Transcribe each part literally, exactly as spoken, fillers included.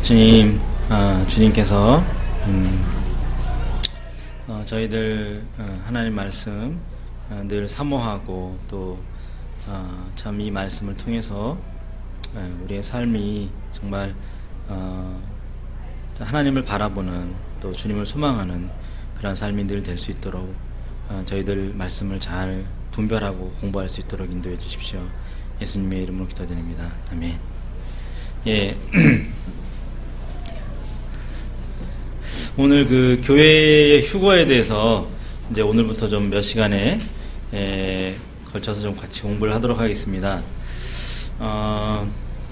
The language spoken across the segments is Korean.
주님, 어, 주님께서 음, 어, 저희들 어, 하나님 말씀 어, 늘 사모하고 또 참 이 말씀을 통해서 어, 우리의 삶이 정말 어, 하나님을 바라보는 또 주님을 소망하는 그런 삶이 늘 될 수 있도록 어, 저희들 말씀을 잘 분별하고 공부할 수 있도록 인도해 주십시오. 예수님의 이름으로 기도드립니다. 아멘. 예. 오늘 그 교회의 휴거에 대해서 이제 오늘부터 좀 몇 시간에 에, 걸쳐서 좀 같이 공부를 하도록 하겠습니다. 어,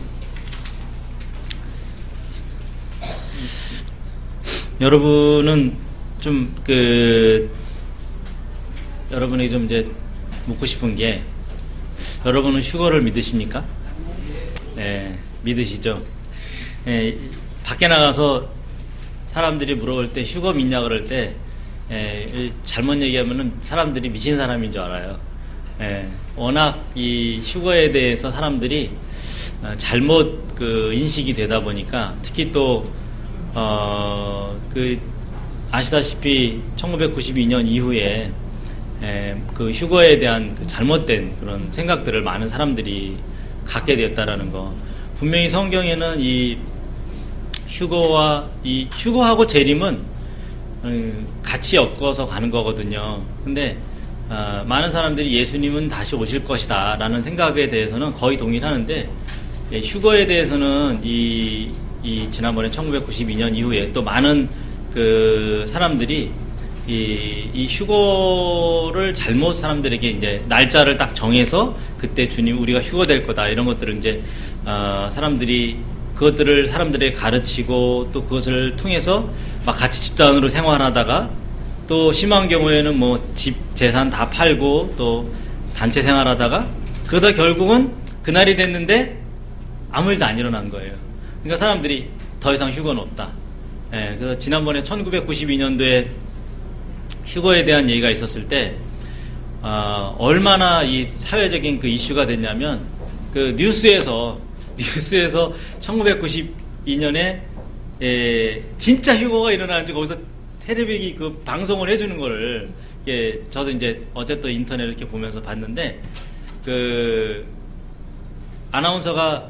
여러분은 좀 그 여러분이 좀 이제 묻고 싶은 게, 여러분은 휴거를 믿으십니까? 네, 믿으시죠? 네, 밖에 나가서 사람들이 물어볼 때 휴거 믿냐 그럴 때 에, 잘못 얘기하면은 사람들이 미친 사람인 줄 알아요. 에, 워낙 이 휴거에 대해서 사람들이 어, 잘못 그 인식이 되다 보니까, 특히 또 어, 그 아시다시피 천구백구십이 년 이후에 에, 그 휴거에 대한 그 잘못된 그런 생각들을 많은 사람들이 갖게 되었다라는 거. 분명히 성경에는 이 휴거와 이 휴거하고 재림은 같이 엮어서 가는 거거든요. 근데 어, 많은 사람들이 예수님은 다시 오실 것이다 라는 생각에 대해서는 거의 동일하는데, 예, 휴거에 대해서는 이, 이 지난번에 천구백구십이 년 이후에 또 많은 그 사람들이 이, 이 휴거를 잘못 사람들에게 이제 날짜를 딱 정해서 그때 주님 우리가 휴거될 거다 이런 것들을 이제 어, 사람들이 그것들을 사람들에게 가르치고 또 그것을 통해서 막 같이 집단으로 생활하다가 또 심한 경우에는 뭐 집 재산 다 팔고 또 단체 생활하다가 그러다 결국은 그날이 됐는데 아무 일도 안 일어난 거예요. 그러니까 사람들이 더 이상 휴거는 없다. 예, 그래서 지난번에 천구백구십이 년도에 휴거에 대한 얘기가 있었을 때 어, 얼마나 이 사회적인 그 이슈가 됐냐면, 그 뉴스에서 뉴스에서 천구백구십이 년에 예, 진짜 휴거가 일어나는지 거기서 텔레비기 그 방송을 해주는 거를, 예, 저도 이제 어제 또 인터넷 이렇게 보면서 봤는데, 그 아나운서가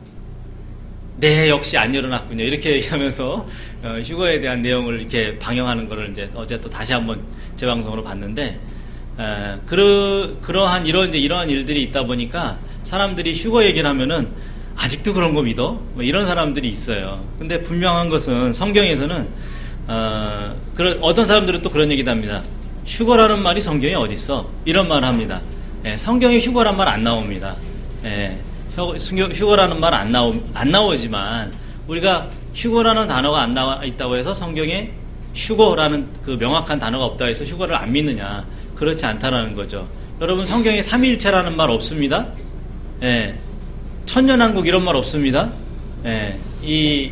네 역시 안 일어났군요 이렇게 얘기하면서 어, 휴거에 대한 내용을 이렇게 방영하는 거를 이제 어제 또 다시 한번 재방송으로 봤는데, 에, 그러 그러한 이런 이제 이러한 일들이 있다 보니까 사람들이 휴거 얘기를 하면은 아직도 그런 거 믿어? 뭐 이런 사람들이 있어요. 근데 분명한 것은 성경에서는 어, 그런 어떤 사람들은 또 그런 얘기도 합니다. 휴거라는 말이 성경에 어디 있어? 이런 말을 합니다. 예, 성경에 휴거란 말 안 나옵니다. 예, 휴거라는 말 안 나오 안 나오지만 우리가 휴거라는 단어가 안 나와 있다고 해서 성경에 휴거라는 그 명확한 단어가 없다고 해서 휴거를 안 믿느냐? 그렇지 않다라는 거죠. 여러분, 성경에 삼위일체라는 말 없습니다. 예. 천년왕국 이런 말 없습니다. 예, 이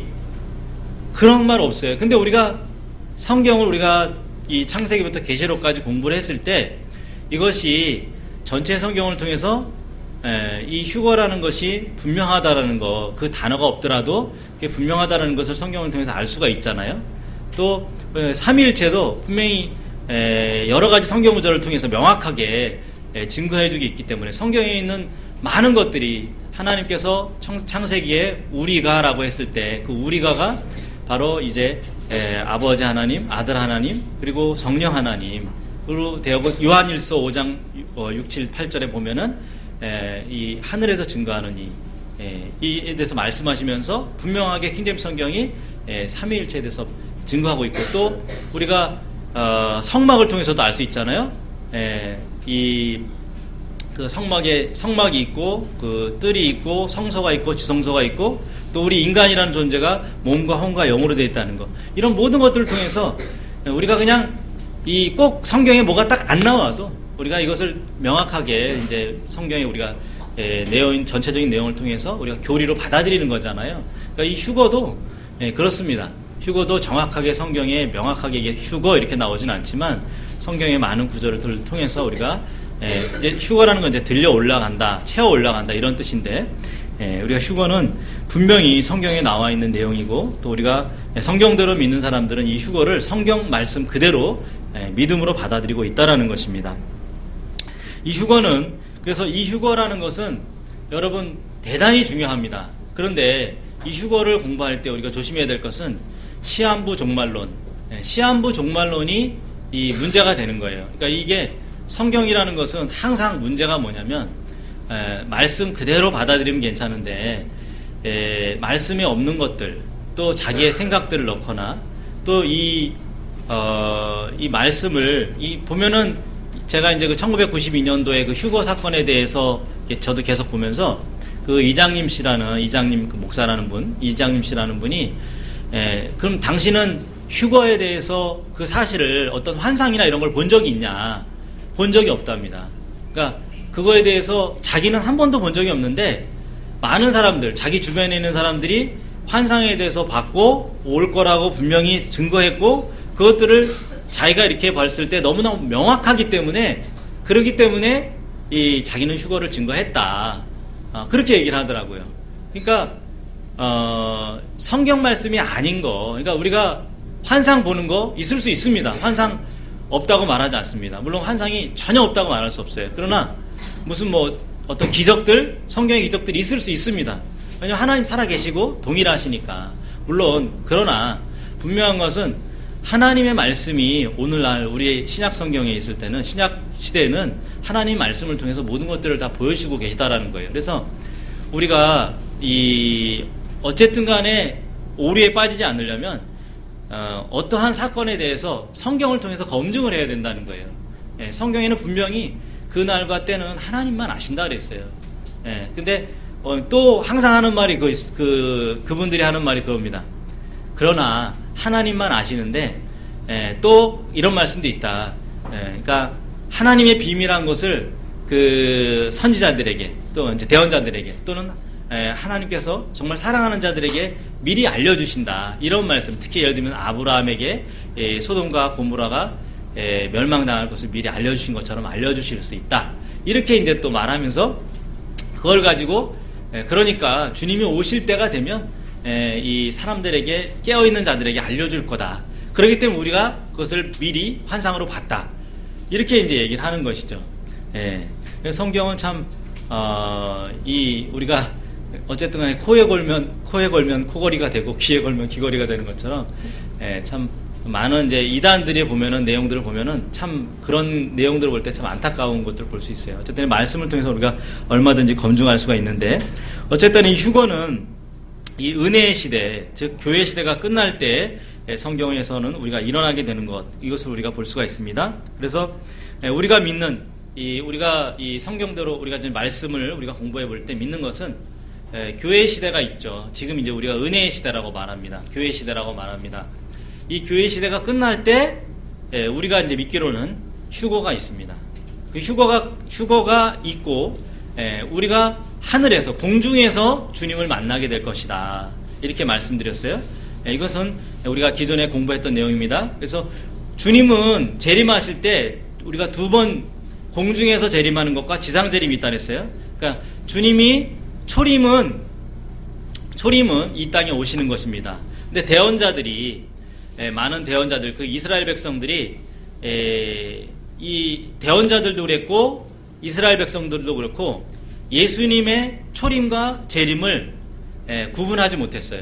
그런 말 없어요. 근데 우리가 성경을 우리가 이 창세기부터 계시록까지 공부를 했을 때 이것이 전체 성경을 통해서 예, 이 휴거라는 것이 분명하다라는 거, 그 단어가 없더라도 그게 분명하다라는 것을 성경을 통해서 알 수가 있잖아요. 또 삼위일체도 분명히 예, 여러 가지 성경 구절을 통해서 명확하게 예, 증거해주기 있기 때문에 성경에 있는 많은 것들이 하나님께서 창세기에 우리가라고 했을 때 그 우리가가 바로 이제 에, 아버지 하나님, 아들 하나님, 그리고 성령 하나님으로 되었고, 요한일서 오 장 어, 육, 칠, 팔 절에 보면은 에, 이 하늘에서 증거하는 이 에, 이에 대해서 말씀하시면서 분명하게 킹제임스 성경이 에, 삼위일체에 대해서 증거하고 있고, 또 우리가 어, 성막을 통해서도 알 수 있잖아요. 에, 이 그 성막에 성막이 있고 그 뜰이 있고 성소가 있고 지성소가 있고 또 우리 인간이라는 존재가 몸과 혼과 영으로 되어 있다는 거, 이런 모든 것들을 통해서 우리가 그냥 이 꼭 성경에 뭐가 딱 안 나와도 우리가 이것을 명확하게 이제 성경에 우리가 예, 내용 전체적인 내용을 통해서 우리가 교리로 받아들이는 거잖아요. 그러니까 이 휴거도 예, 그렇습니다. 휴거도 정확하게 성경에 명확하게 이게 휴거 이렇게 나오진 않지만 성경의 많은 구절을 통해서 우리가 예, 이제 휴거라는 건 이제 들려 올라간다, 채워 올라간다 이런 뜻인데, 예, 우리가 휴거는 분명히 성경에 나와 있는 내용이고 또 우리가 성경대로 믿는 사람들은 이 휴거를 성경 말씀 그대로 예, 믿음으로 받아들이고 있다라는 것입니다. 이 휴거는 그래서 이 휴거라는 것은 여러분 대단히 중요합니다. 그런데 이 휴거를 공부할 때 우리가 조심해야 될 것은 시한부 종말론, 예, 시한부 종말론이 이 문제가 되는 거예요. 그러니까 이게 성경이라는 것은 항상 문제가 뭐냐면 에, 말씀 그대로 받아들이면 괜찮은데 에, 말씀에 없는 것들 또 자기의 생각들을 넣거나 또 이 어, 이 말씀을 이 보면은 제가 이제 그 천구백구십이 년도에 그 휴거 사건에 대해서 저도 계속 보면서 그 이장님 씨라는 이장님 그 목사라는 분 이장님 씨라는 분이 에, 그럼 당신은 휴거에 대해서 그 사실을 어떤 환상이나 이런 걸 본 적이 있냐? 본 적이 없답니다. 그러니까 그거에 대해서 자기는 한 번도 본 적이 없는데 많은 사람들, 자기 주변에 있는 사람들이 환상에 대해서 봤고 올 거라고 분명히 증거했고 그것들을 자기가 이렇게 봤을 때 너무나 명확하기 때문에 그러기 때문에 이 자기는 휴거를 증거했다. 어, 그렇게 얘기를 하더라고요. 그러니까 어, 성경 말씀이 아닌 거, 그러니까 우리가 환상 보는 거 있을 수 있습니다. 환상 없다고 말하지 않습니다. 물론 환상이 전혀 없다고 말할 수 없어요. 그러나 무슨 뭐 어떤 기적들, 성경의 기적들이 있을 수 있습니다. 왜냐하면 하나님 살아계시고 동일하시니까. 물론 그러나 분명한 것은 하나님의 말씀이 오늘날 우리의 신약 성경에 있을 때는 신약 시대에는 하나님 말씀을 통해서 모든 것들을 다 보여주고 계시다라는 거예요. 그래서 우리가 이 어쨌든 간에 오류에 빠지지 않으려면 어, 어떠한 사건에 대해서 성경을 통해서 검증을 해야 된다는 거예요. 예, 성경에는 분명히 그 날과 때는 하나님만 아신다 그랬어요. 예, 근데 어, 또 항상 하는 말이 그, 그 그분들이 하는 말이 그겁니다. 그러나 하나님만 아시는데 예, 또 이런 말씀도 있다. 예, 그러니까 하나님의 비밀한 것을 그 선지자들에게 또 이제 대언자들에게 또는 예, 하나님께서 정말 사랑하는 자들에게 미리 알려주신다. 이런 말씀, 특히 예를 들면 아브라함에게 예, 소돔과 고모라가 예, 멸망당할 것을 미리 알려주신 것처럼 알려주실 수 있다. 이렇게 이제 또 말하면서 그걸 가지고 예, 그러니까 주님이 오실 때가 되면 예, 이 사람들에게 깨어있는 자들에게 알려줄 거다. 그렇기 때문에 우리가 그것을 미리 환상으로 봤다. 이렇게 이제 얘기를 하는 것이죠. 예, 성경은 참 어, 이 우리가 어쨌든 간에 코에 걸면 코에 걸면 코걸이가 되고 귀에 걸면 귀걸이가 되는 것처럼 예, 참 많은 이제 이단들이 보면은 내용들을 보면은 참 그런 내용들을 볼 때 참 안타까운 것들을 볼 수 있어요. 어쨌든 말씀을 통해서 우리가 얼마든지 검증할 수가 있는데 어쨌든 이 휴거는 이 은혜의 시대, 즉 교회 시대가 끝날 때 성경에서는 우리가 일어나게 되는 것, 이것을 우리가 볼 수가 있습니다. 그래서 우리가 믿는 이 우리가 이 성경대로 우리가 지금 말씀을 우리가 공부해 볼 때 믿는 것은 예, 교회 시대가 있죠. 지금 이제 우리가 은혜의 시대라고 말합니다. 교회 시대라고 말합니다. 이 교회 시대가 끝날 때 예, 우리가 이제 믿기로는 휴거가 있습니다. 그 휴거가 휴거가 있고 예, 우리가 하늘에서 공중에서 주님을 만나게 될 것이다. 이렇게 말씀드렸어요. 예, 이것은 우리가 기존에 공부했던 내용입니다. 그래서 주님은 재림하실 때 우리가 두 번 공중에서 재림하는 것과 지상 재림이 있다 그랬어요. 그러니까 주님이 초림은 초림은 이 땅에 오시는 것입니다. 근데 대언자들이 예, 많은 대언자들 그 이스라엘 백성들이 예, 이 대언자들도 그랬고 이스라엘 백성들도 그렇고 예수님의 초림과 재림을 예, 구분하지 못했어요.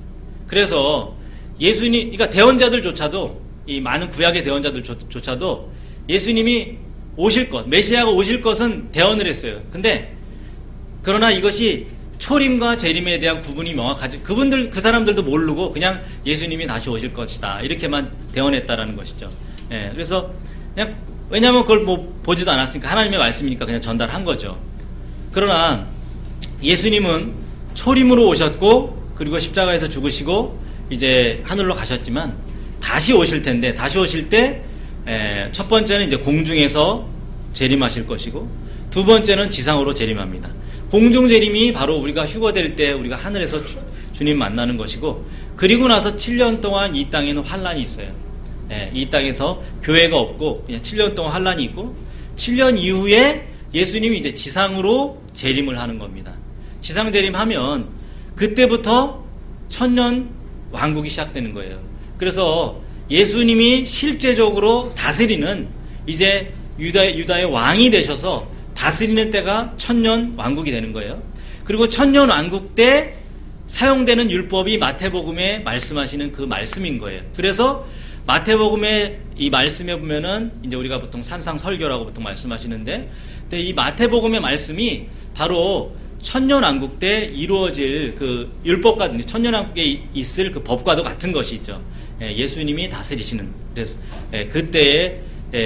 그래서 예수님, 그러니까 대언자들조차도 이 많은 구약의 대언자들조차도 예수님이 오실 것, 메시아가 오실 것은 대언을 했어요. 근데 그러나 이것이 초림과 재림에 대한 구분이 명확하지. 그분들, 그 사람들도 모르고 그냥 예수님이 다시 오실 것이다. 이렇게만 대언했다라는 것이죠. 예, 그래서 그냥, 왜냐하면 그걸 뭐 보지도 않았으니까 하나님의 말씀이니까 그냥 전달한 거죠. 그러나 예수님은 초림으로 오셨고, 그리고 십자가에서 죽으시고, 이제 하늘로 가셨지만, 다시 오실 텐데, 다시 오실 때, 예, 첫 번째는 이제 공중에서 재림하실 것이고, 두 번째는 지상으로 재림합니다. 공중 재림이 바로 우리가 휴거될 때 우리가 하늘에서 주, 주님 만나는 것이고 그리고 나서 칠 년 동안 이 땅에는 환란이 있어요. 예, 이 땅에서 교회가 없고 그냥 칠 년 동안 환란이 있고 칠 년 이후에 예수님이 이제 지상으로 재림을 하는 겁니다. 지상재림하면 그때부터 천년 왕국이 시작되는 거예요. 그래서 예수님이 실제적으로 다스리는 이제 유다, 유다의 왕이 되셔서 다스리는 때가 천년 왕국이 되는 거예요. 그리고 천년 왕국 때 사용되는 율법이 마태복음에 말씀하시는 그 말씀인 거예요. 그래서 마태복음의 이 말씀에 보면은 이제 우리가 보통 산상설교라고 보통 말씀하시는데, 근데 이 마태복음의 말씀이 바로 천년왕국 때 이루어질 그 율법과 천년왕국에 있을 그 법과도 같은 것이죠. 예수님이 다스리시는, 그래서 그때의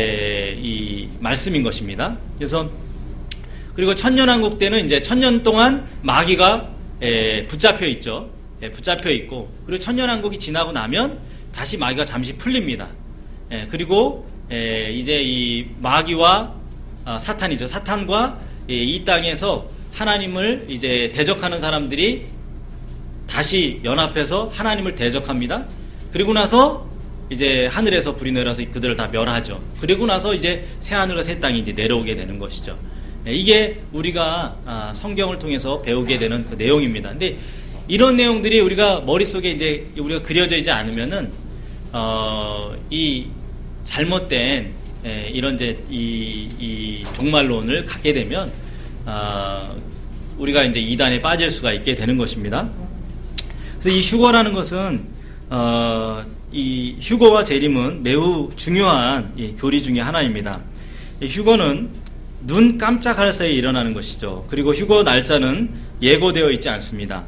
이 말씀인 것입니다. 그래서 그리고 천년왕국 때는 이제 천년 동안 마귀가 붙잡혀 있죠. 붙잡혀 있고, 그리고 천년왕국이 지나고 나면 다시 마귀가 잠시 풀립니다. 그리고 이제 이 마귀와 사탄이죠. 사탄과 이 땅에서 하나님을 이제 대적하는 사람들이 다시 연합해서 하나님을 대적합니다. 그리고 나서 이제 하늘에서 불이 내려서 그들을 다 멸하죠. 그리고 나서 이제 새 하늘과 새 땅이 이제 내려오게 되는 것이죠. 이게 우리가 성경을 통해서 배우게 되는 그 내용입니다. 근데 이런 내용들이 우리가 머릿속에 이제 우리가 그려져 있지 않으면은 어, 이 잘못된 에, 이런 이제 이, 이 종말론을 갖게 되면 어, 우리가 이제 이단에 빠질 수가 있게 되는 것입니다. 그래서 이 휴거라는 것은 어, 이 휴거와 재림은 매우 중요한 이 교리 중에 하나입니다. 이 휴거는 눈 깜짝할 사이에 일어나는 것이죠. 그리고 휴거 날짜는 예고되어 있지 않습니다.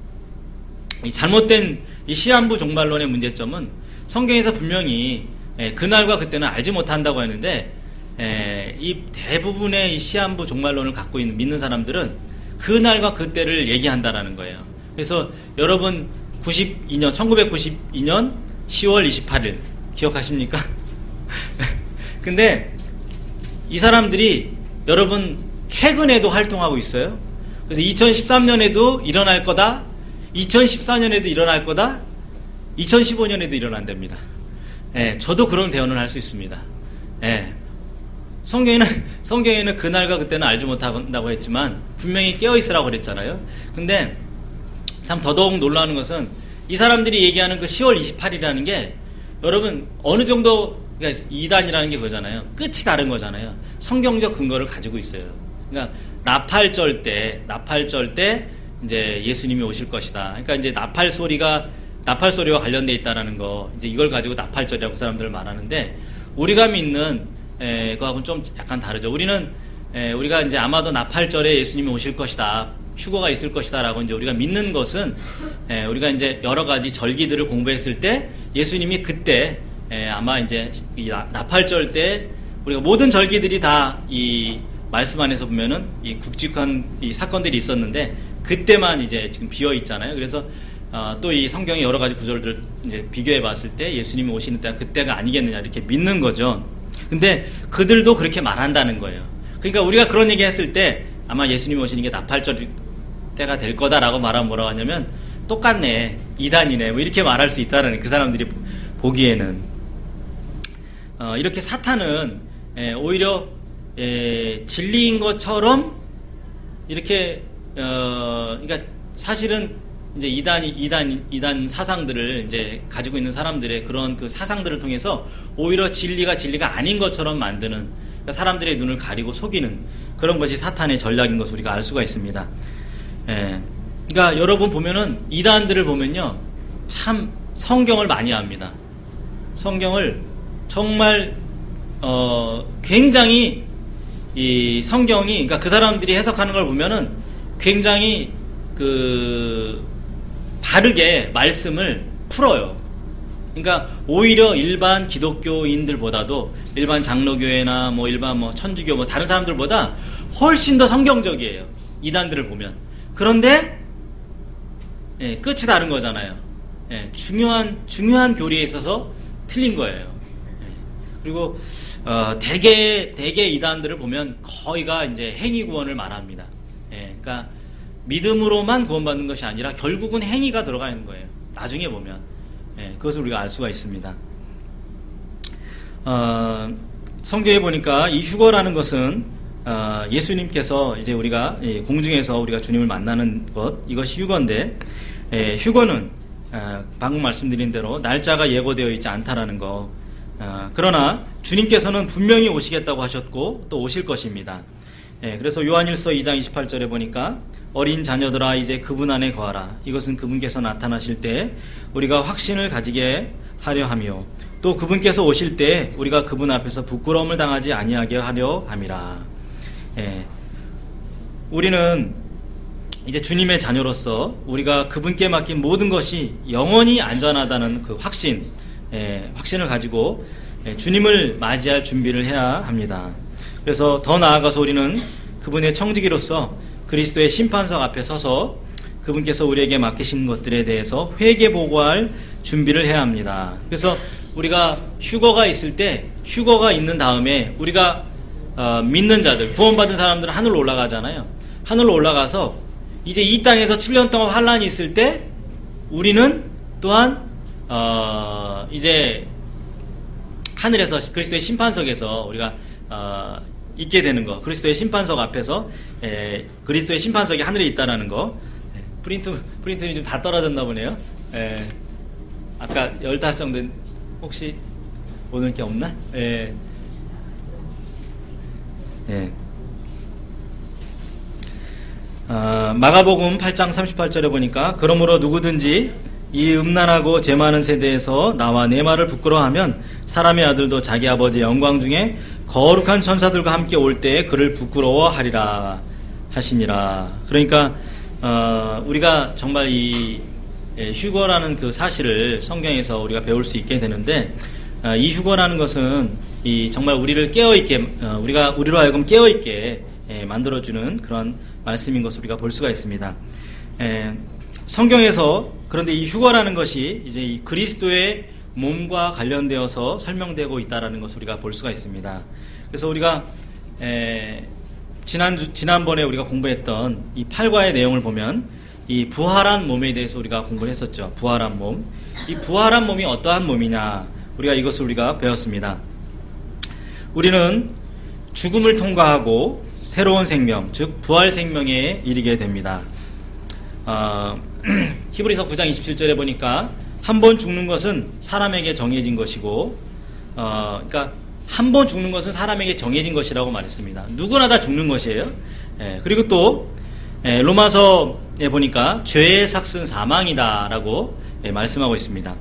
이 잘못된 이 시한부 종말론의 문제점은 성경에서 분명히 그날과 그때는 알지 못한다고 하는데, 이 대부분의 이 시한부 종말론을 갖고 있는 믿는 사람들은 그날과 그때를 얘기한다라는 거예요. 그래서 여러분 구십이 년 천구백구십이 년 시월 이십팔일 기억하십니까? 근데 이 사람들이 여러분 최근에도 활동하고 있어요. 그래서 이천십삼 년에도 일어날 거다, 이천십사 년에도 일어날 거다, 이천십오 년에도 일어난답니다. 예, 저도 그런 대언을 할 수 있습니다. 예, 성경에는, 성경에는 그날과 그때는 알지 못한다고 했지만 분명히 깨어있으라고 그랬잖아요. 근데 참 더더욱 놀라운 것은 이 사람들이 얘기하는 그 시월 이십팔일이라는 게 여러분 어느 정도, 그러니까 이단이라는 게 그거잖아요. 끝이 다른 거잖아요. 성경적 근거를 가지고 있어요. 그러니까 나팔절 때, 나팔절 때 이제 예수님이 오실 것이다. 그러니까 이제 나팔 소리가 나팔 소리와 관련되어 있다라는 거, 이제 이걸 가지고 나팔절이라고 사람들을 말하는데, 우리가 믿는 에, 그거하고는 좀 약간 다르죠. 우리는 에, 우리가 이제 아마도 나팔절에 예수님이 오실 것이다, 휴거가 있을 것이다라고 이제 우리가 믿는 것은, 에, 우리가 이제 여러 가지 절기들을 공부했을 때 예수님이 그때 에, 아마 이제 이 나팔절 때 우리가 모든 절기들이 다 이 말씀 안에서 보면은 이 굵직한 이 사건들이 있었는데 그때만 이제 지금 비어 있잖아요. 그래서 어, 또 이 성경의 여러 가지 구절들을 이제 비교해 봤을 때 예수님이 오시는 때가 그때가 아니겠느냐 이렇게 믿는 거죠. 근데 그들도 그렇게 말한다는 거예요. 그러니까 우리가 그런 얘기 했을 때 아마 예수님이 오시는 게 나팔절 때가 될 거다라고 말하면 뭐라고 하냐면 똑같네, 이단이네, 뭐 이렇게 말할 수 있다라는, 그 사람들이 보기에는 어, 이렇게 사탄은 에, 오히려 에, 진리인 것처럼 이렇게 어, 그러니까 사실은 이제 이단, 이단, 이단 사상들을 이제 가지고 있는 사람들의 그런 그 사상들을 통해서 오히려 진리가 진리가 아닌 것처럼 만드는, 그러니까 사람들의 눈을 가리고 속이는 그런 것이 사탄의 전략인 것을 우리가 알 수가 있습니다. 예. 그러니까 여러분 보면은 이단들을 보면요, 참 성경을 많이 압니다. 성경을 정말 어, 굉장히 이 성경이, 그러니까 그 사람들이 해석하는 걸 보면은 굉장히 그 바르게 말씀을 풀어요. 그러니까 오히려 일반 기독교인들보다도 일반 장로교회나 뭐 일반 뭐 천주교 뭐 다른 사람들보다 훨씬 더 성경적이에요. 이단들을 보면. 그런데 예, 끝이 다른 거잖아요. 예, 중요한 중요한 교리에 있어서 틀린 거예요. 예, 그리고 어, 대개 대개 이단들을 보면 거의가 이제 행위 구원을 말합니다. 예, 그러니까 믿음으로만 구원받는 것이 아니라 결국은 행위가 들어가 있는 거예요. 나중에 보면. 예, 그것을 우리가 알 수가 있습니다. 어, 성경에 보니까 이 휴거라는 것은 어, 예수님께서 이제 우리가 예, 공중에서 우리가 주님을 만나는 것, 이것이 휴거인데, 예, 휴거는 어, 방금 말씀드린 대로 날짜가 예고되어 있지 않다라는 거. 어, 그러나 주님께서는 분명히 오시겠다고 하셨고 또 오실 것입니다. 예, 그래서 요한일서 이 장 이십팔 절에 보니까 어린 자녀들아 이제 그분 안에 거하라. 이것은 그분께서 나타나실 때 우리가 확신을 가지게 하려 하며 또 그분께서 오실 때 우리가 그분 앞에서 부끄러움을 당하지 아니하게 하려 함이라. 예, 우리는 이제 주님의 자녀로서 우리가 그분께 맡긴 모든 것이 영원히 안전하다는 그 확신, 예, 확신을 가지고 예, 주님을 맞이할 준비를 해야 합니다. 그래서 더 나아가서 우리는 그분의 청지기로서 그리스도의 심판석 앞에 서서 그분께서 우리에게 맡기신 것들에 대해서 회개 보고할 준비를 해야 합니다. 그래서 우리가 휴거가 있을 때 휴거가 있는 다음에 우리가 어, 믿는 자들, 구원받은 사람들은 하늘로 올라가잖아요. 하늘로 올라가서 이제 이 땅에서 칠 년 동안 환란이 있을 때 우리는 또한 어, 이제 하늘에서 그리스도의 심판석에서 우리가 어, 있게 되는 거, 그리스도의 심판석 앞에서 에, 그리스도의 심판석이 하늘에 있다라는 거. 에, 프린트 프린트는 좀 다 떨어졌나 보네요. 에, 아까 열다섯 장 된 혹시 오늘 게 없나? 예. 예. 어, 마가복음 팔 장 삼십팔 절에 보니까 그러므로 누구든지 이 음란하고 죄 많은 세대에서 나와 내 말을 부끄러워하면 사람의 아들도 자기 아버지의 영광 중에 거룩한 천사들과 함께 올 때에 그를 부끄러워하리라 하시니라. 그러니까 어, 우리가 정말 이 예, 휴거라는 그 사실을 성경에서 우리가 배울 수 있게 되는데 어, 이 휴거라는 것은 이 정말 우리를 깨어있게 어, 우리가 우리로 하여금 깨어있게 예, 만들어주는 그런 말씀인 것을 우리가 볼 수가 있습니다. 예, 성경에서 그런데 이 휴거라는 것이 이제 이 그리스도의 몸과 관련되어서 설명되고 있다라는 것을 우리가 볼 수가 있습니다. 그래서 우리가 에, 지난주 지난번에 우리가 공부했던 이 팔과의 내용을 보면 이 부활한 몸에 대해서 우리가 공부를 했었죠. 부활한 몸. 이 부활한 몸이 어떠한 몸이냐? 우리가 이것을 우리가 배웠습니다. 우리는 죽음을 통과하고 새로운 생명, 즉 부활 생명에 이르게 됩니다. 어, 히브리서 구 장 이십칠 절에 보니까 한 번 죽는 것은 사람에게 정해진 것이고, 어, 그러니까 한 번 죽는 것은 사람에게 정해진 것이라고 말했습니다. 누구나 다 죽는 것이에요. 예, 그리고 또 예, 로마서에 보니까 죄의 삭은 사망이다라고 예, 말씀하고 있습니다.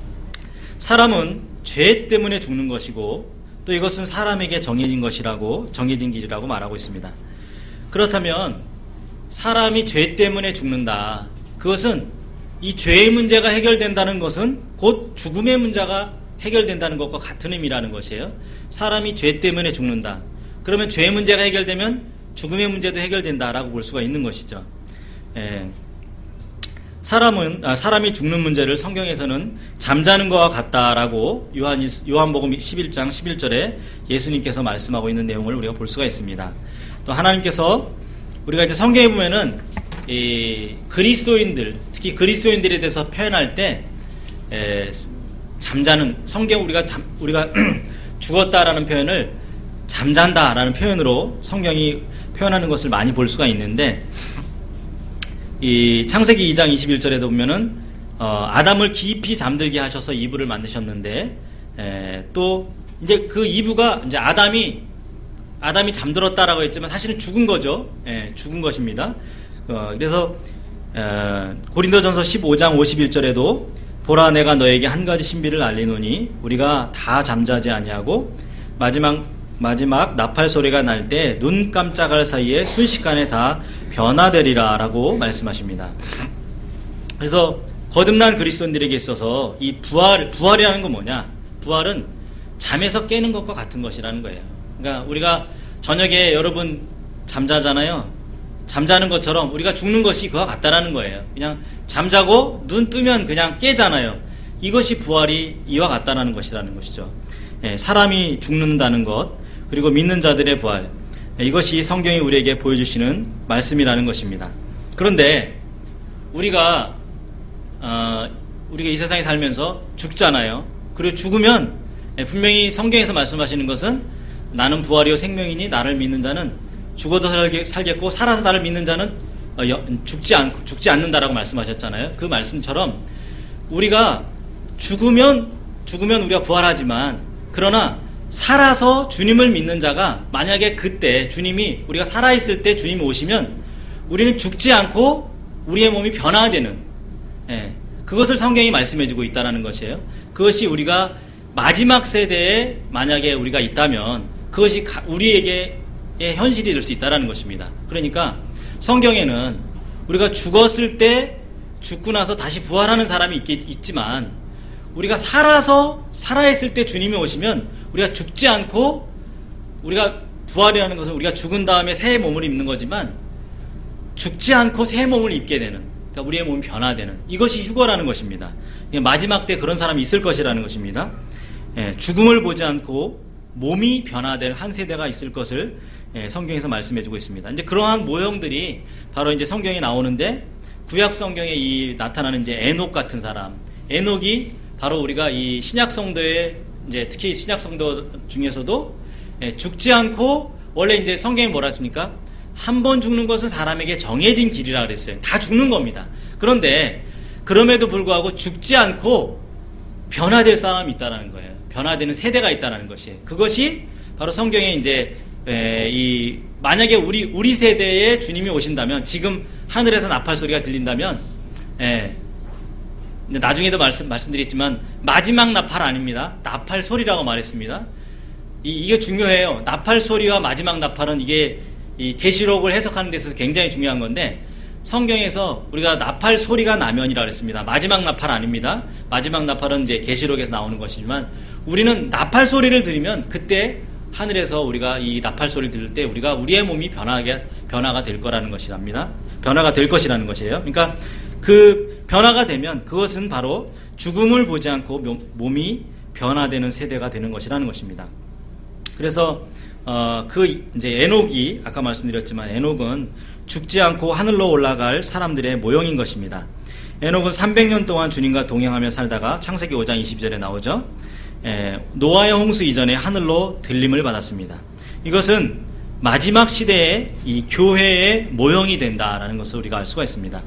사람은 죄 때문에 죽는 것이고 또 이것은 사람에게 정해진 것이라고 정해진 길이라고 말하고 있습니다. 그렇다면 사람이 죄 때문에 죽는다. 그것은 이 죄의 문제가 해결된다는 것은 곧 죽음의 문제가 해결된다는 것과 같은 의미라는 것이에요. 사람이 죄 때문에 죽는다. 그러면 죄의 문제가 해결되면 죽음의 문제도 해결된다라고 볼 수가 있는 것이죠. 예. 사람은 아, 사람이 죽는 문제를 성경에서는 잠자는 것과 같다라고 요한, 요한복음 십일 장 십일 절에 예수님께서 말씀하고 있는 내용을 우리가 볼 수가 있습니다. 또 하나님께서 우리가 이제 성경에 보면은 이 그리스도인들, 특히 그리스도인들에 대해서 표현할 때 에, 잠자는 성경 우리가 잠, 우리가 죽었다라는 표현을 잠잔다라는 표현으로 성경이 표현하는 것을 많이 볼 수가 있는데, 이 창세기 이 장 이십일 절에도 보면은 어, 아담을 깊이 잠들게 하셔서 이브를 만드셨는데, 에, 또 이제 그 이브가 이제 아담이 아담이 잠들었다라고 했지만 사실은 죽은 거죠. 예, 죽은 것입니다. 어, 그래서 어, 고린도전서 십오 장 오십일 절에도 보라 내가 너에게 한 가지 신비를 알리노니 우리가 다 잠자지 아니하고 마지막 마지막 나팔 소리가 날 때 눈 깜짝할 사이에 순식간에 다 변화되리라 라고 말씀하십니다. 그래서 거듭난 그리스도인들에게 있어서 이 부활, 부활이라는 건 뭐냐? 부활은 잠에서 깨는 것과 같은 것이라는 거예요. 그러니까 우리가 저녁에 여러분 잠자잖아요. 잠자는 것처럼 우리가 죽는 것이 그와 같다라는 거예요. 그냥 잠자고 눈 뜨면 그냥 깨잖아요. 이것이 부활이 이와 같다라는 것이라는 것이죠. 예, 사람이 죽는다는 것, 그리고 믿는 자들의 부활, 예, 이것이 성경이 우리에게 보여주시는 말씀이라는 것입니다. 그런데 우리가 어, 우리가 이 세상에 살면서 죽잖아요. 그리고 죽으면 예, 분명히 성경에서 말씀하시는 것은 나는 부활이요 생명이니 나를 믿는 자는 죽어도 살겠고 살아서 나를 믿는 자는 죽지 않 죽지 않는다라고 말씀하셨잖아요. 그 말씀처럼 우리가 죽으면 죽으면 우리가 부활하지만 그러나 살아서 주님을 믿는 자가 만약에 그때 주님이 우리가 살아있을 때 주님이 오시면 우리는 죽지 않고 우리의 몸이 변화되는, 예, 그것을 성경이 말씀해주고 있다는 것이에요. 그것이 우리가 마지막 세대에 만약에 우리가 있다면 그것이 우리에게 현실이 될 수 있다는 것입니다. 그러니까 성경에는 우리가 죽었을 때 죽고 나서 다시 부활하는 사람이 있, 있지만 우리가 살아서 살아있을 때 주님이 오시면 우리가 죽지 않고 우리가 부활이라는 것은 우리가 죽은 다음에 새 몸을 입는 거지만 죽지 않고 새 몸을 입게 되는, 그러니까 우리의 몸이 변화되는, 이것이 휴거라는 것입니다. 마지막 때 그런 사람이 있을 것이라는 것입니다. 예, 죽음을 보지 않고 몸이 변화될 한 세대가 있을 것을 예, 성경에서 말씀해주고 있습니다. 이제 그러한 모형들이 바로 이제 성경에 나오는데 구약 성경에 이 나타나는 이제 에녹 같은 사람, 에녹이 바로 우리가 이 신약 성도의 이제 특히 신약 성도 중에서도 예, 죽지 않고 원래 이제 성경이 뭐라 했습니까? 한 번 죽는 것은 사람에게 정해진 길이라 그랬어요. 다 죽는 겁니다. 그런데 그럼에도 불구하고 죽지 않고 변화될 사람이 있다라는 거예요. 변화되는 세대가 있다라는 것이, 그것이 바로 성경에 이제 에, 이 만약에 우리 우리 세대에 주님이 오신다면 지금 하늘에서 나팔 소리가 들린다면, 에, 나중에도 말씀 말씀드렸지만 마지막 나팔 아닙니다. 나팔 소리라고 말했습니다. 이, 이게 중요해요. 나팔 소리와 마지막 나팔은 이게 이 계시록을 해석하는 데 있어서 굉장히 중요한 건데 성경에서 우리가 나팔 소리가 나면이라 그랬습니다. 마지막 나팔 아닙니다. 마지막 나팔은 이제 계시록에서 나오는 것이지만 우리는 나팔 소리를 들으면 그때 하늘에서 우리가 이 나팔 소리를 들을 때 우리가 우리의 몸이 변하게 변화가 될 거라는 것이랍니다. 변화가 될 것이라는 것이에요. 그러니까 그 변화가 되면 그것은 바로 죽음을 보지 않고 몸이 변화되는 세대가 되는 것이라는 것입니다. 그래서 어, 그 이제 에녹이 아까 말씀드렸지만 에녹은 죽지 않고 하늘로 올라갈 사람들의 모형인 것입니다. 에녹은 삼백 년 동안 주님과 동행하며 살다가 창세기 오 장 이십 절에 나오죠. 에, 노아의 홍수 이전에 하늘로 들림을 받았습니다. 이것은 마지막 시대의 이 교회의 모형이 된다라는 것을 우리가 알 수가 있습니다.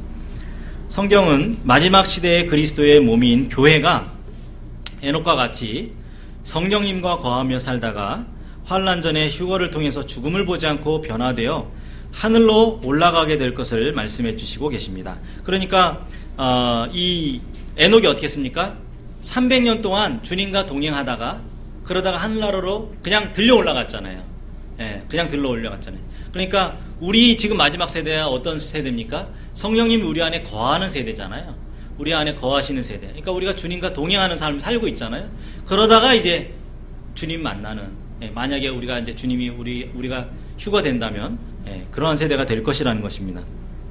성경은 마지막 시대의 그리스도의 몸인 교회가 에녹과 같이 성령님과 거하며 살다가 환난 전에 휴거를 통해서 죽음을 보지 않고 변화되어 하늘로 올라가게 될 것을 말씀해 주시고 계십니다. 그러니까 어, 이 에녹이 어떻게 했습니까? 삼백 년 동안 주님과 동행하다가 그러다가 하늘나라로 그냥 들려 올라갔잖아요. 예, 그냥 들러 올라갔잖아요. 그러니까 우리 지금 마지막 세대가 어떤 세대입니까? 성령님이 우리 안에 거하는 세대잖아요. 우리 안에 거하시는 세대. 그러니까 우리가 주님과 동행하는 삶을 살고 있잖아요. 그러다가 이제 주님 만나는, 예, 만약에 우리가 이제 주님이 우리 우리가 휴거된다면 예, 그러한 세대가 될 것이라는 것입니다.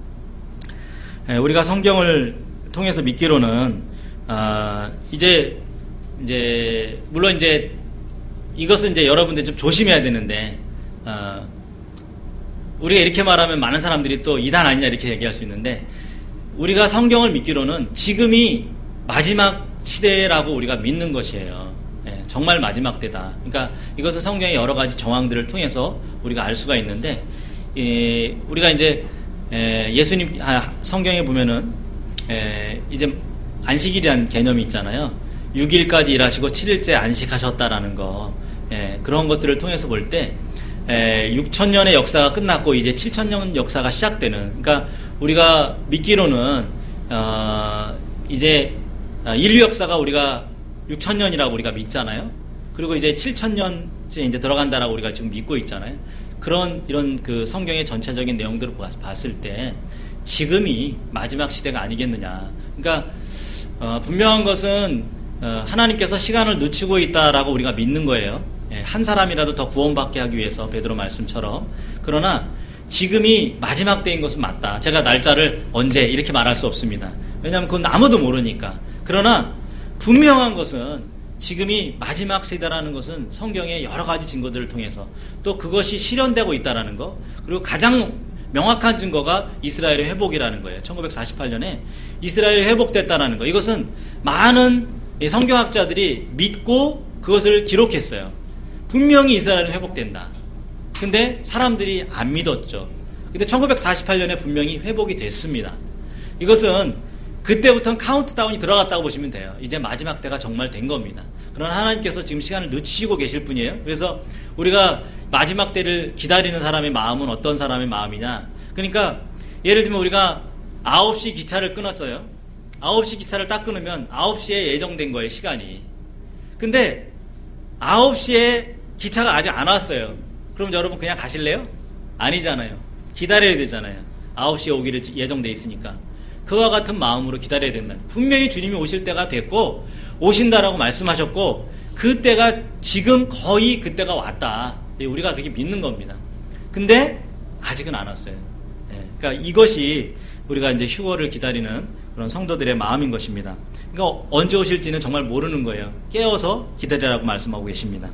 예, 우리가 성경을 통해서 믿기로는 아, 이제 이제 물론 이제 이것은 이제 여러분들 좀 조심해야 되는데 아, 우리가 이렇게 말하면 많은 사람들이 또 이단 아니냐 이렇게 얘기할 수 있는데 우리가 성경을 믿기로는 지금이 마지막 시대라고 우리가 믿는 것이에요. 정말 마지막 때다. 그러니까 이것은 성경의 여러 가지 정황들을 통해서 우리가 알 수가 있는데, 예, 우리가 이제 예, 예수님 아, 성경에 보면은 예, 이제 안식일이라는 개념이 있잖아요. 육 일까지 일하시고 칠 일째 안식하셨다라는 거, 예, 그런 것들을 통해서 볼 때 예, 육천 년의 역사가 끝났고 이제 칠천 년 역사가 시작되는. 그러니까 우리가 믿기로는 어, 이제 인류 역사가 우리가 육천 년이라고 우리가 믿잖아요. 그리고 이제 칠천 년째 이제 들어간다라고 우리가 지금 믿고 있잖아요. 그런 이런 그 성경의 전체적인 내용들을 봤을 때 지금이 마지막 시대가 아니겠느냐. 그러니까 어, 분명한 것은 어, 하나님께서 시간을 늦추고 있다라고 우리가 믿는 거예요. 예, 한 사람이라도 더 구원받게 하기 위해서 베드로 말씀처럼. 그러나 지금이 마지막 때인 것은 맞다. 제가 날짜를 언제 이렇게 말할 수 없습니다. 왜냐하면 그건 아무도 모르니까. 그러나 분명한 것은 지금이 마지막 세대라는 것은 성경의 여러 가지 증거들을 통해서 또 그것이 실현되고 있다는 거, 그리고 가장 명확한 증거가 이스라엘의 회복이라는 거예요. 천구백사십팔 년에 이스라엘이 회복됐다는 거. 이것은 많은 성경학자들이 믿고 그것을 기록했어요. 분명히 이스라엘은 회복된다. 근데 사람들이 안 믿었죠. 근데 천구백사십팔 년에 분명히 회복이 됐습니다. 이것은 그때부터는 카운트다운이 들어갔다고 보시면 돼요. 이제 마지막 때가 정말 된 겁니다. 그러나 하나님께서 지금 시간을 늦추시고 계실 뿐이에요. 그래서 우리가 마지막 때를 기다리는 사람의 마음은 어떤 사람의 마음이냐. 그러니까 예를 들면 우리가 아홉 시 기차를 끊었어요. 아홉 시 기차를 딱 끊으면 아홉 시에 예정된 거예요, 시간이. 근데 아홉 시에 기차가 아직 안 왔어요. 그럼 여러분 그냥 가실래요? 아니잖아요. 기다려야 되잖아요. 아홉 시에 오기로 예정돼 있으니까. 그와 같은 마음으로 기다려야 된다. 분명히 주님이 오실 때가 됐고 오신다라고 말씀하셨고 그때가 지금 거의 그때가 왔다. 우리가 그렇게 믿는 겁니다. 근데 아직은 안 왔어요. 그러니까 이것이 우리가 이제 휴거를 기다리는 그런 성도들의 마음인 것입니다. 그러니까 언제 오실지는 정말 모르는 거예요. 깨어서 기다리라고 말씀하고 계십니다.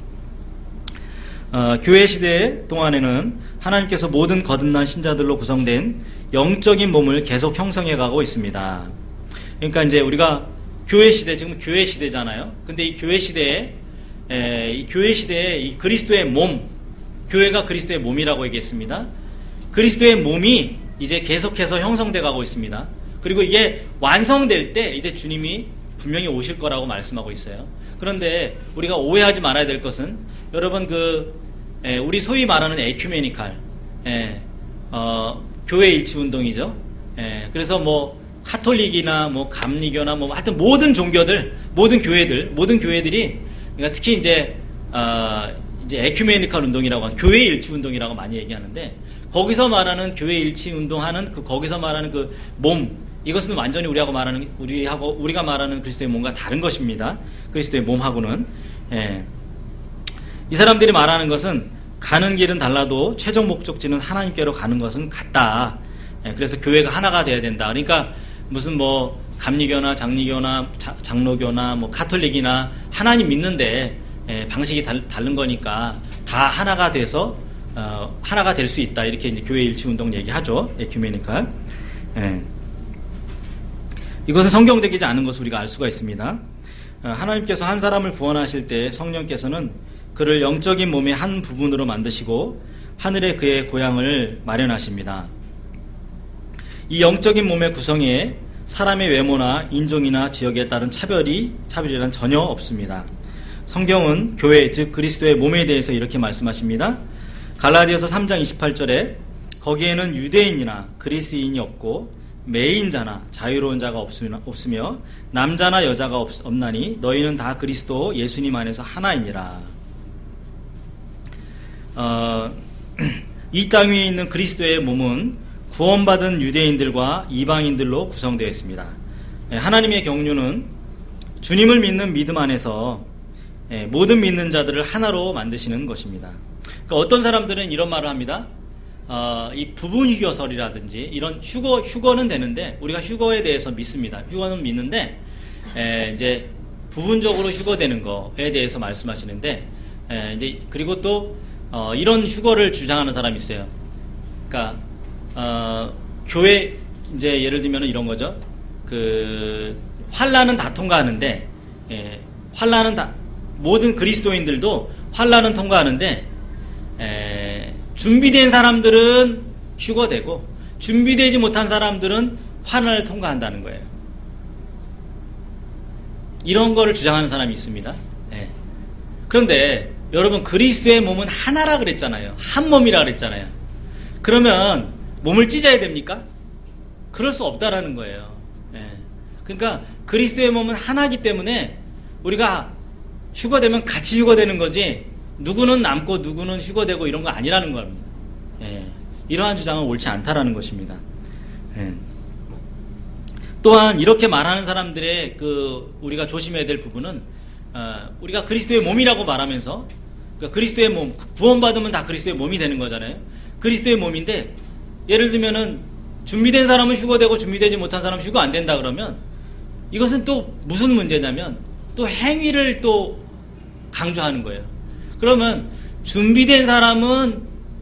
어, 교회 시대 동안에는 하나님께서 모든 거듭난 신자들로 구성된 영적인 몸을 계속 형성해 가고 있습니다. 그러니까 이제 우리가 교회 시대, 지금 교회 시대잖아요. 근데 이 교회 시대에, 에, 이 교회 시대에 이 그리스도의 몸, 교회가 그리스도의 몸이라고 얘기했습니다. 그리스도의 몸이 이제 계속해서 형성돼 가고 있습니다. 그리고 이게 완성될 때 이제 주님이 분명히 오실 거라고 말씀하고 있어요. 그런데 우리가 오해하지 말아야 될 것은 여러분 그 에, 우리 소위 말하는 에큐메니칼 에, 어, 교회 일치 운동이죠. 에, 그래서 뭐 카톨릭이나 뭐 감리교나 뭐 하여튼 모든 종교들, 모든 교회들, 모든 교회들이 그러니까 특히 이제 어, 이제 에큐메니칼 운동이라고 하는 교회 일치 운동이라고 많이 얘기하는데 거기서 말하는 교회 일치 운동하는 그 거기서 말하는 그 몸 이것은 완전히 우리하고 말하는 우리하고 우리가 말하는 그리스도의 몸과 다른 것입니다. 그리스도의 몸하고는 예. 이 사람들이 말하는 것은 가는 길은 달라도 최종 목적지는 하나님께로 가는 것은 같다. 예. 그래서 교회가 하나가 돼야 된다. 그러니까 무슨 뭐 감리교나 장리교나 자, 장로교나 뭐 카톨릭이나 하나님 믿는데 예, 방식이 달, 다른 거니까 다 하나가 돼서 어, 하나가 될 수 있다. 이렇게 이제 교회 일치 운동 얘기하죠. 에큐메니칼. 예. 이것은 성경적이지 않은 것을 우리가 알 수가 있습니다. 어, 하나님께서 한 사람을 구원하실 때 성령께서는 그를 영적인 몸의 한 부분으로 만드시고 하늘에 그의 고향을 마련하십니다. 이 영적인 몸의 구성에 사람의 외모나 인종이나 지역에 따른 차별이 차별이란 전혀 없습니다. 성경은 교회 즉 그리스도의 몸에 대해서 이렇게 말씀하십니다. 갈라디아서 삼 장 이십팔 절에 거기에는 유대인이나 그리스인이 없고 매인자나 자유로운 자가 없으며 남자나 여자가 없나니 너희는 다 그리스도 예수님 안에서 하나이니라. 어, 이 땅 위에 있는 그리스도의 몸은 구원받은 유대인들과 이방인들로 구성되어 있습니다. 하나님의 경륜은 주님을 믿는 믿음 안에서 모든 믿는 자들을 하나로 만드시는 것입니다. 그러니까 어떤 사람들은 이런 말을 합니다. 어, 이 부분 휴거설이라든지 이런 휴거 휴거는 되는데 우리가 휴거에 대해서 믿습니다. 휴거는 믿는데 에, 이제 부분적으로 휴거되는 거에 대해서 말씀하시는데 에, 이제 그리고 또 어, 이런 휴거를 주장하는 사람이 있어요. 그러니까 어, 교회 이제 예를 들면 이런 거죠. 그 환난은 다 통과하는데 에, 환난은 다 모든 그리스도인들도 환난은 통과하는데 에, 준비된 사람들은 휴거되고 준비되지 못한 사람들은 환난을 통과한다는 거예요. 이런 거를 주장하는 사람이 있습니다. 네. 그런데 여러분 그리스도의 몸은 하나라 그랬잖아요. 한 몸이라 그랬잖아요. 그러면 몸을 찢어야 됩니까? 그럴 수 없다라는 거예요. 네. 그러니까 그리스도의 몸은 하나이기 때문에 우리가 휴거되면 같이 휴거되는 거지 누구는 남고 누구는 휴거되고 이런 거 아니라는 겁니다. 예, 이러한 주장은 옳지 않다라는 것입니다. 예. 또한 이렇게 말하는 사람들의 그 우리가 조심해야 될 부분은 어, 우리가 그리스도의 몸이라고 말하면서 그러니까 그리스도의 몸 구원받으면 다 그리스도의 몸이 되는 거잖아요. 그리스도의 몸인데 예를 들면은 준비된 사람은 휴거되고 준비되지 못한 사람은 휴거 안 된다 그러면 이것은 또 무슨 문제냐면 또 행위를 또 강조하는 거예요. 그러면 준비된 사람은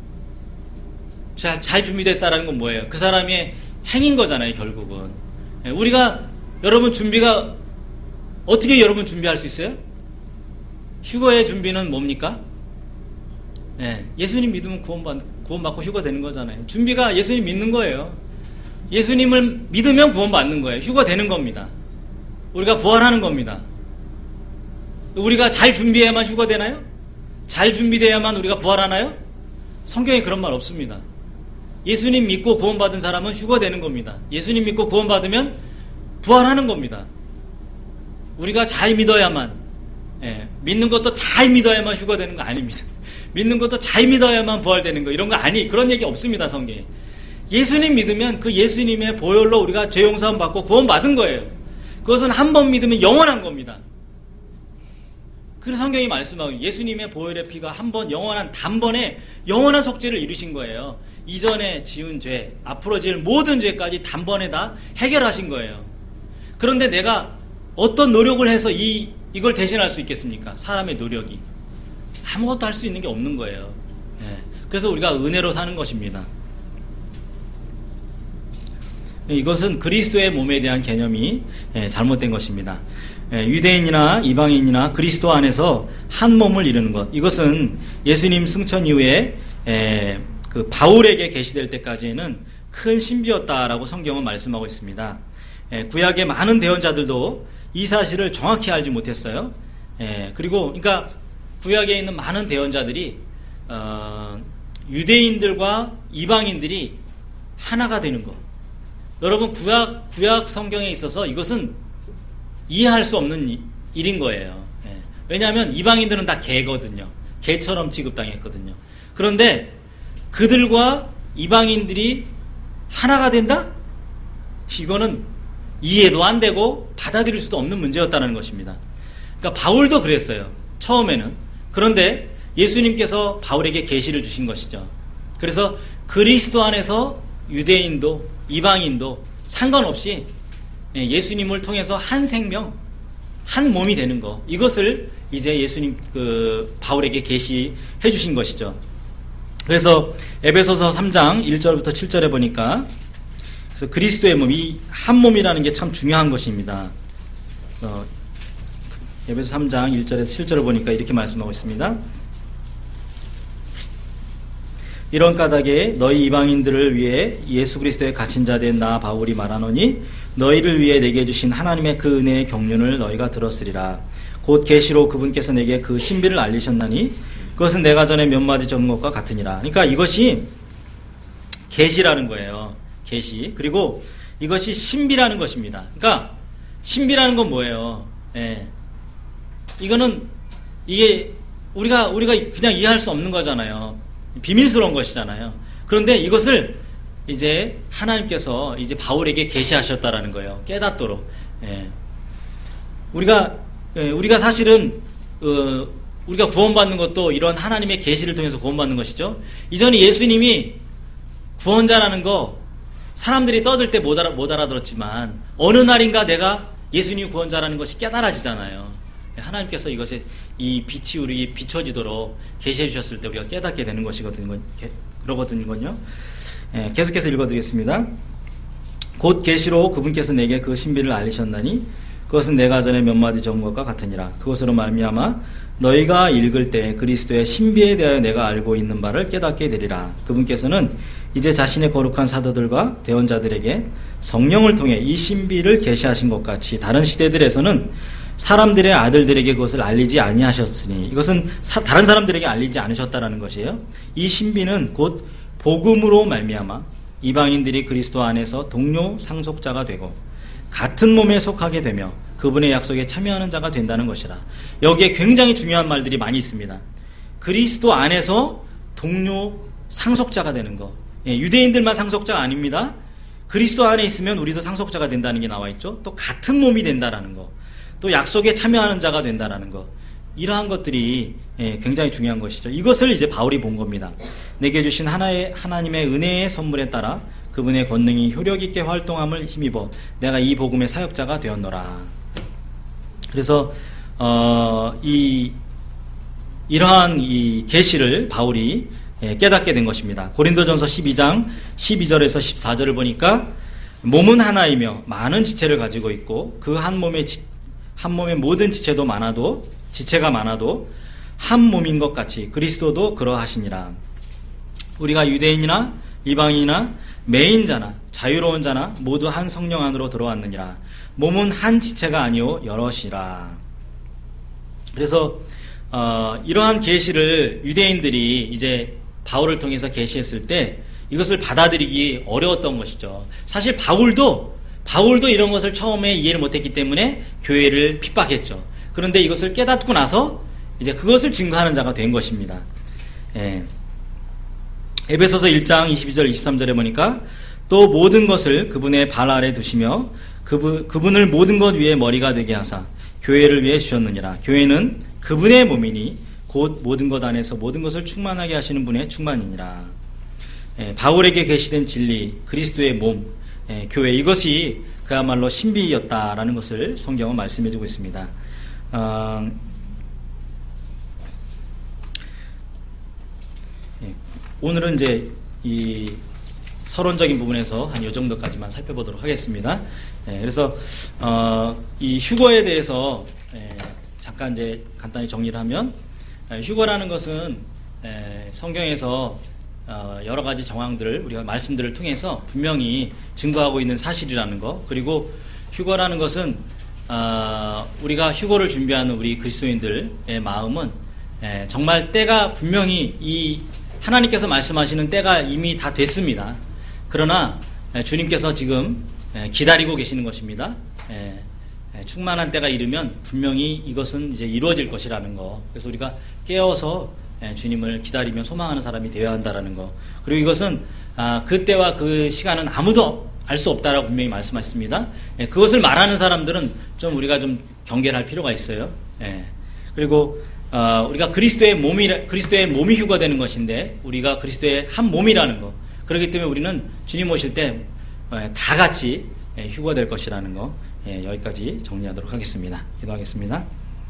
잘, 잘 준비됐다라는 건 뭐예요? 그 사람의 행인 거잖아요, 결국은. 우리가 여러분 준비가 어떻게 여러분 준비할 수 있어요? 휴거의 준비는 뭡니까? 예, 예수님 믿으면 구원받, 구원받고 휴가 되는 거잖아요. 준비가 예수님 믿는 거예요. 예수님을 믿으면 구원받는 거예요. 휴가 되는 겁니다. 우리가 부활하는 겁니다. 우리가 잘 준비해야만 휴가 되나요? 잘 준비돼야만 우리가 부활하나요? 성경에 그런 말 없습니다. 예수님 믿고 구원받은 사람은 휴가 되는 겁니다. 예수님 믿고 구원받으면 부활하는 겁니다. 우리가 잘 믿어야만, 예, 믿는 것도 잘 믿어야만 휴가 되는 거 아닙니다. 믿는 것도 잘 믿어야만 부활되는 거, 이런 거 아니, 그런 얘기 없습니다, 성경에. 예수님 믿으면 그 예수님의 보혈로 우리가 죄 용서함 받고 구원받은 거예요. 그것은 한 번 믿으면 영원한 겁니다. 그래서 성경이 말씀하고 예수님의 보혈의 피가 한 번 영원한 단번에 영원한 속죄를 이루신 거예요. 이전에 지은 죄, 앞으로 지을 모든 죄까지 단번에 다 해결하신 거예요. 그런데 내가 어떤 노력을 해서 이, 이걸 대신할 수 있겠습니까? 사람의 노력이. 아무것도 할 수 있는 게 없는 거예요. 네. 그래서 우리가 은혜로 사는 것입니다. 이것은 그리스도의 몸에 대한 개념이 잘못된 것입니다. 유대인이나 이방인이나 그리스도 안에서 한 몸을 이루는 것, 이것은 예수님 승천 이후에 그 바울에게 계시될 때까지는 큰 신비였다라고 성경은 말씀하고 있습니다. 구약의 많은 대언자들도 이 사실을 정확히 알지 못했어요. 그리고 그러니까 구약에 있는 많은 대언자들이 어, 유대인들과 이방인들이 하나가 되는 것. 여러분, 구약 구약 성경에 있어서 이것은 이해할 수 없는 일인 거예요. 예. 왜냐하면 이방인들은 다 개거든요. 개처럼 취급당했거든요. 그런데 그들과 이방인들이 하나가 된다? 이거는 이해도 안 되고 받아들일 수도 없는 문제였다는 것입니다. 그러니까 바울도 그랬어요. 처음에는. 그런데 예수님께서 바울에게 계시를 주신 것이죠. 그래서 그리스도 안에서 유대인도 이방인도 상관없이 예수님을 통해서 한 생명, 한 몸이 되는 것, 이것을 이제 예수님 그 바울에게 계시해 주신 것이죠. 그래서 에베소서 삼 장 일 절부터 칠 절에 보니까 그래서 그리스도의 몸, 이 한 몸이라는 게 참 중요한 것입니다. 그래서 에베소 삼 장 일 절에서 칠 절을 보니까 이렇게 말씀하고 있습니다. 이런 까닭에 너희 이방인들을 위해 예수 그리스도의 갇힌 자 된 나 바울이 말하노니 너희를 위해 내게 주신 하나님의 그 은혜의 경륜을 너희가 들었으리라. 곧 계시로 그분께서 내게 그 신비를 알리셨나니 그것은 내가 전에 몇 마디 적은 것과 같으니라. 그러니까 이것이 계시라는 거예요. 계시. 그리고 이것이 신비라는 것입니다. 그러니까 신비라는 건 뭐예요? 예. 이거는 이게 우리가 우리가 그냥 이해할 수 없는 거잖아요. 비밀스러운 것이잖아요. 그런데 이것을 이제 하나님께서 이제 바울에게 계시하셨다라는 거예요. 깨닫도록. 예. 우리가 예, 우리가 사실은 어, 우리가 구원받는 것도 이런 하나님의 계시를 통해서 구원받는 것이죠. 이전에 예수님이 구원자라는 거 사람들이 떠들 때 못 알아, 못 알아들었지만 어느 날인가 내가 예수님이 구원자라는 것이 깨달아지잖아요. 하나님께서 이것에 이 빛이 우리에게 비춰지도록 계시해 주셨을 때 우리가 깨닫게 되는 것이거든요. 그러거든요. 예, 계속해서 읽어드리겠습니다. 곧 계시로 그분께서 내게 그 신비를 알리셨나니 그것은 내가 전에 몇 마디 적은 것과 같으니라. 그것으로 말미암아 너희가 읽을 때 그리스도의 신비에 대하여 내가 알고 있는 바를 깨닫게 되리라. 그분께서는 이제 자신의 거룩한 사도들과 대언자들에게 성령을 통해 이 신비를 계시하신 것 같이 다른 시대들에서는 사람들의 아들들에게 그것을 알리지 아니하셨으니 이것은 사, 다른 사람들에게 알리지 않으셨다라는 것이에요. 이 신비는 곧 복음으로 말미암아 이방인들이 그리스도 안에서 동료 상속자가 되고 같은 몸에 속하게 되며 그분의 약속에 참여하는 자가 된다는 것이라. 여기에 굉장히 중요한 말들이 많이 있습니다. 그리스도 안에서 동료 상속자가 되는 거. 예, 유대인들만 상속자가 아닙니다. 그리스도 안에 있으면 우리도 상속자가 된다는 게 나와 있죠. 또 같은 몸이 된다라는 거. 또 약속에 참여하는 자가 된다라는 것. 이러한 것들이 굉장히 중요한 것이죠. 이것을 이제 바울이 본 겁니다. 내게 주신 하나의 하나님의 은혜의 선물에 따라 그분의 권능이 효력 있게 활동함을 힘입어 내가 이 복음의 사역자가 되었노라. 그래서 어, 이 이러한 이 계시를 바울이 깨닫게 된 것입니다. 고린도전서 십이 장 십이 절에서 십사 절을 보니까 몸은 하나이며 많은 지체를 가지고 있고 그 한 몸의 지, 한 몸의 모든 지체도 많아도 지체가 많아도 한 몸인 것 같이 그리스도도 그러하시니라. 우리가 유대인이나 이방인이나 매인자나 자유로운 자나 모두 한 성령 안으로 들어왔느니라. 몸은 한 지체가 아니요 여럿이라. 그래서 어, 이러한 계시를 유대인들이 이제 바울을 통해서 계시했을 때 이것을 받아들이기 어려웠던 것이죠. 사실 바울도 바울도 이런 것을 처음에 이해를 못했기 때문에 교회를 핍박했죠. 그런데 이것을 깨닫고 나서 이제 그것을 증거하는 자가 된 것입니다. 예. 에베소서 일 장 이십이 절 이십삼 절에 보니까 또 모든 것을 그분의 발 아래 두시며 그분, 그분을 모든 것 위에 머리가 되게 하사 교회를 위해 주셨느니라. 교회는 그분의 몸이니 곧 모든 것 안에서 모든 것을 충만하게 하시는 분의 충만이니라. 예, 바울에게 계시된 진리, 그리스도의 몸, 예, 교회, 이것이 그야말로 신비였다라는 것을 성경은 말씀해주고 있습니다. 어, 예, 오늘은 이제 이 서론적인 부분에서 한 이 정도까지만 살펴보도록 하겠습니다. 예, 그래서 어, 이 휴거에 대해서 예, 잠깐 이제 간단히 정리를 하면, 예, 휴거라는 것은 예, 성경에서 어, 여러 가지 정황들을 우리가 말씀들을 통해서 분명히 증거하고 있는 사실이라는 거. 그리고 휴거라는 것은 어, 우리가 휴거를 준비하는 우리 그리스도인들의 마음은 예, 정말 때가 분명히 이 하나님께서 말씀하시는 때가 이미 다 됐습니다. 그러나 주님께서 지금 기다리고 계시는 것입니다. 충만한 때가 이르면 분명히 이것은 이제 이루어질 것이라는 거. 그래서 우리가 깨어서 주님을 기다리며 소망하는 사람이 되어야 한다는 거. 그리고 이것은 그 때와 그 시간은 아무도 알 수 없다라고 분명히 말씀하셨습니다. 그것을 말하는 사람들은 좀 우리가 좀 경계를 할 필요가 있어요. 그리고 우리가 그리스도의 몸이 그리스도의 몸이 휴거되는 것인데 우리가 그리스도의 한 몸이라는 거. 그렇기 때문에 우리는 주님 오실 때 다 같이 휴거될 것이라는 거, 여기까지 정리하도록 하겠습니다. 기도하겠습니다.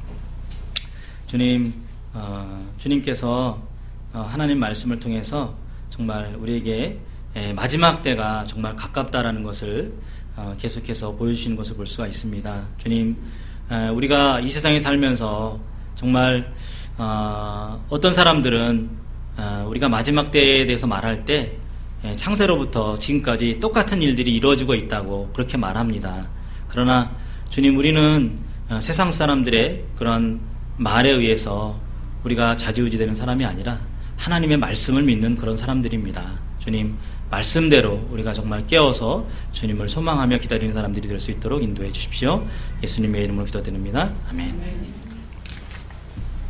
주님, 어, 주님께서 하나님 말씀을 통해서 정말 우리에게 마지막 때가 정말 가깝다라는 것을 계속해서 보여주시는 것을 볼 수가 있습니다. 주님, 우리가 이 세상에 살면서 정말 어떤 사람들은 우리가 마지막 때에 대해서 말할 때 창세로부터 지금까지 똑같은 일들이 이루어지고 있다고 그렇게 말합니다. 그러나 주님, 우리는 세상 사람들의 그런 말에 의해서 우리가 좌지우지되는 사람이 아니라 하나님의 말씀을 믿는 그런 사람들입니다. 주님, 말씀대로 우리가 정말 깨어서 주님을 소망하며 기다리는 사람들이 될 수 있도록 인도해 주십시오. 예수님의 이름으로 기도드립니다. 아멘.